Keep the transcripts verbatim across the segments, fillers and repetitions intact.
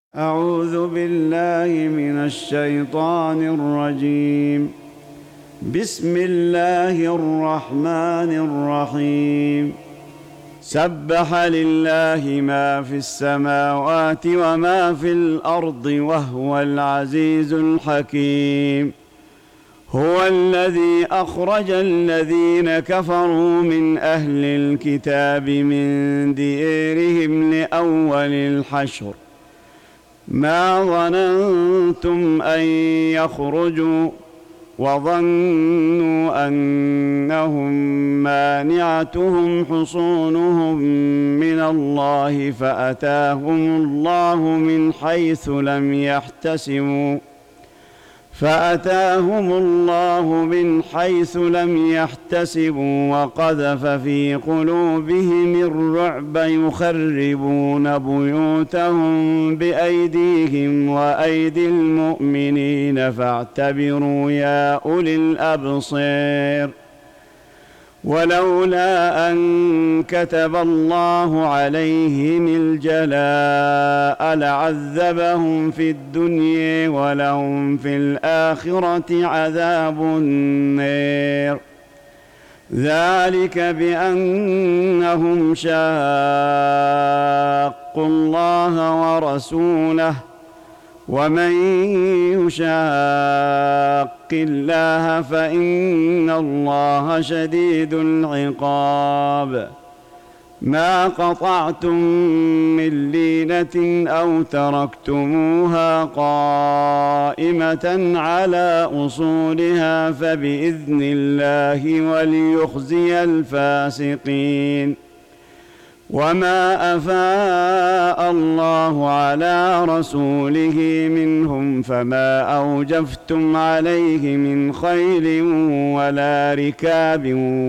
أعوذ بالله من الشيطان الرجيم. بسم الله الرحمن الرحيم. سبح لله ما في السماوات وما في الأرض وهو العزيز الحكيم. هو الذي أخرج الذين كفروا من أهل الكتاب من ديارهم لأول الحشر ما ظننتم أن يخرجوا وظنوا أنهم مانعتهم حصونهم من الله فأتاهم الله من حيث لم يحتسبوا فأتاهم الله من حيث لم يحتسبوا وقذف في قلوبهم الرعب يخربون بيوتهم بأيديهم وأيدي المؤمنين فاعتبروا يا أولي الأبصار. ولولا أن كتب الله عليهم الجلاء لعذبهم في الدنيا ولهم في الآخرة عذاب النار. ذلك بأنهم شاقوا الله ورسوله ومن يشاق الله فإن الله شديد العقاب. ما قطعتم من لينة أو تركتموها قائمة على أصولها فبإذن الله وليخزي الفاسقين. وما أفاء الله على رسوله منهم فما أوجفتم عليه من خيل ولا ركاب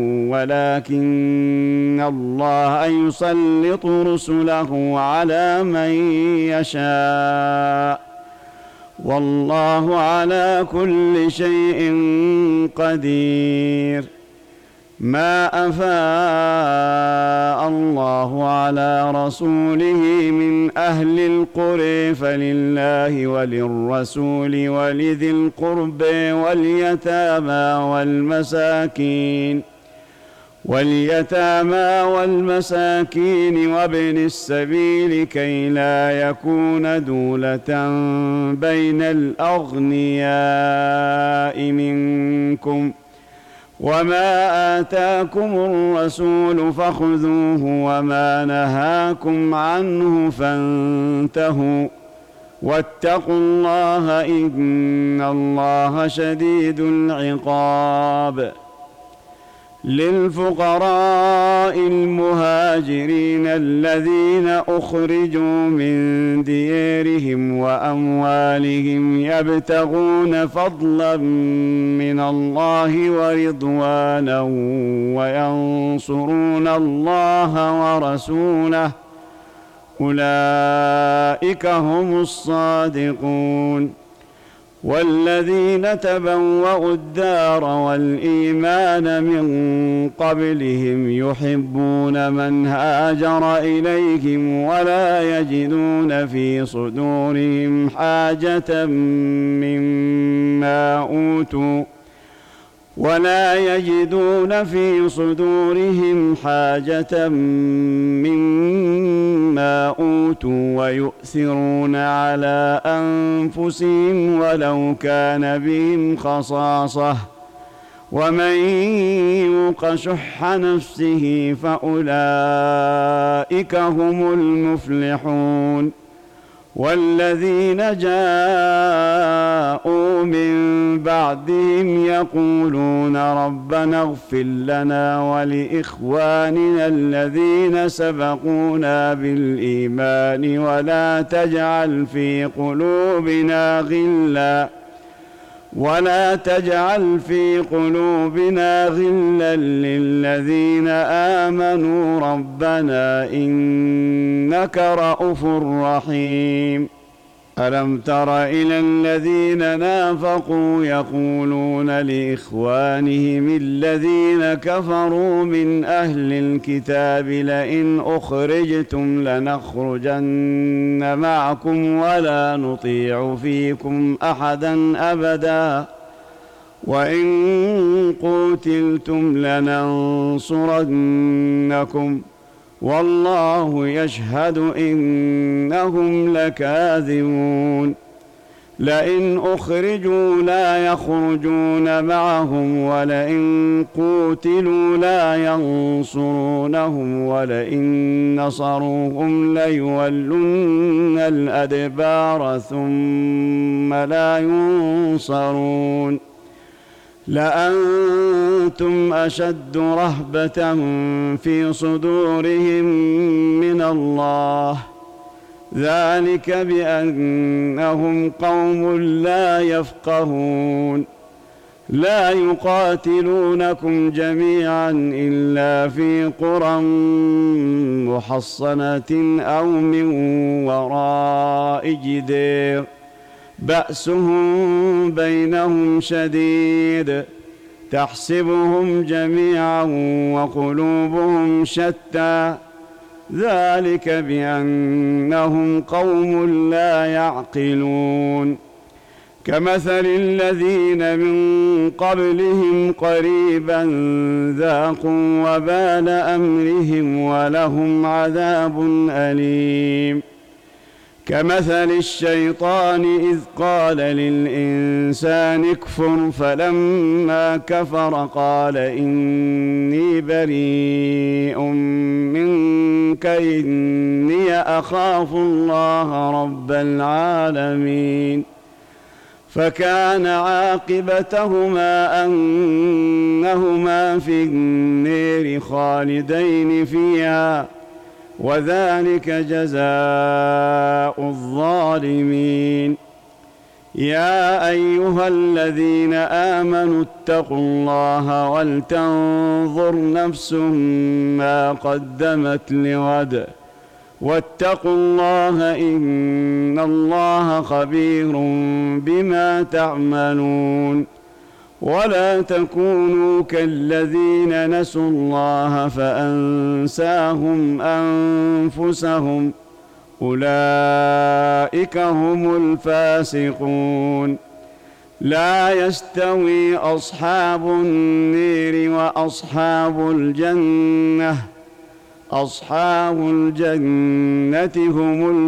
ولكن الله يسلط رسله على من يشاء والله على كل شيء قدير. ما أفاء الله على رسوله من أهل القرى فلله وللرسول ولذي القرب واليتامى والمساكين واليتامى والمساكين وابن السبيل كي لا يكون دولة بين الأغنياء منكم. وما آتاكم الرسول فخذوه وما نهاكم عنه فانتهوا واتقوا الله إن الله شديد العقاب. للفقراء المهاجرين الذين أخرجوا من ديارهم وأموالهم يبتغون فضلا من الله ورضوانا وينصرون الله ورسوله أولئك هم الصادقون. والذين تبوأوا الدار والإيمان من قبلهم يحبون من هاجر إليهم ولا يجدون في صدورهم حاجة مما أوتوا ولا يجدون في صدورهم حاجة مما أوتوا ويؤثرون على أنفسهم ولو كان بهم خصاصة ومن يوق شح نفسه فأولئك هم المفلحون. والذين جاءوا من بعدهم يقولون ربنا اغفر لنا ولإخواننا الذين سبقونا بالإيمان ولا تجعل في قلوبنا غلا ولا تجعل في قلوبنا غلا للذين آمنوا ربنا إنك رءوف رحيم. ألم تر إلى الذين نافقوا يقولون لإخوانهم الذين كفروا من أهل الكتاب لئن أخرجتم لنخرجن معكم ولا نطيع فيكم أحدا أبدا وإن قتلتم لننصرنكم والله يشهد إنهم لكاذبون لئن أخرجوا لا يخرجون معهم ولئن قوتلوا لا ينصرونهم ولئن نصروهم ليولن الأدبار ثم لا ينصرون لأنتم أشد رهبة في صدورهم من الله ذلك بأنهم قوم لا يفقهون لا يقاتلونكم جميعا إلا في قرى محصنة أو من وراء جدار بأسهم بينهم شديد تحسبهم جميعا وقلوبهم شتى ذلك بأنهم قوم لا يعقلون كمثل الذين من قبلهم قريبا ذاقوا وبال أمرهم ولهم عذاب أليم كمثل الشيطان إذ قال للإنسان اكفر فلما كفر قال إني بريء منك إني أخاف الله رب العالمين فكان عاقبتهما أنهما في النار خالدين فيها وذلك جزاء الظالمين يا أيها الذين آمنوا اتقوا الله ولتنظر نفس ما قدمت لغد واتقوا الله إن الله خبير بما تعملون ولا تكونوا كالذين نسوا الله فأنساهم أنفسهم أولئك هم الفاسقون لا يستوي أصحاب النار وأصحاب الجنة أصحاب الجنة هم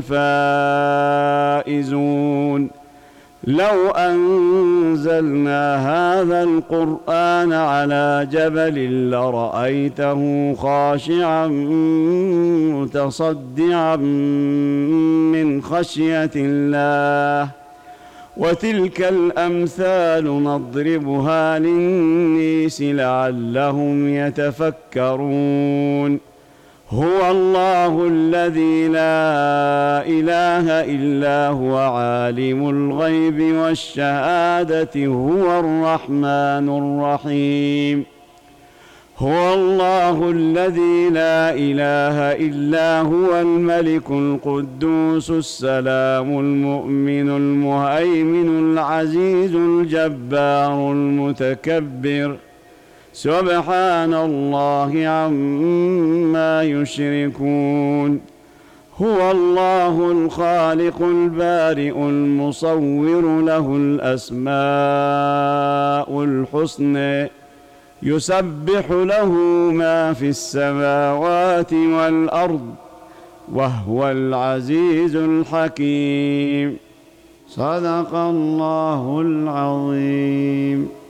الفائزون لو أنزلنا هذا القرآن على جبل لرأيته خاشعا متصدعا من خشية الله وتلك الأمثال نضربها للناس لعلهم يتفكرون هو الله الذي لا إله إلا هو عالم الغيب والشهادة هو الرحمن الرحيم هو الله الذي لا إله إلا هو الملك القدوس السلام المؤمن المهيمن العزيز الجبار المتكبر سبحان الله عما يشركون هو الله الخالق البارئ المصور له الأسماء الحسنى يسبح له ما في السماوات والأرض وهو العزيز الحكيم صدق الله العظيم.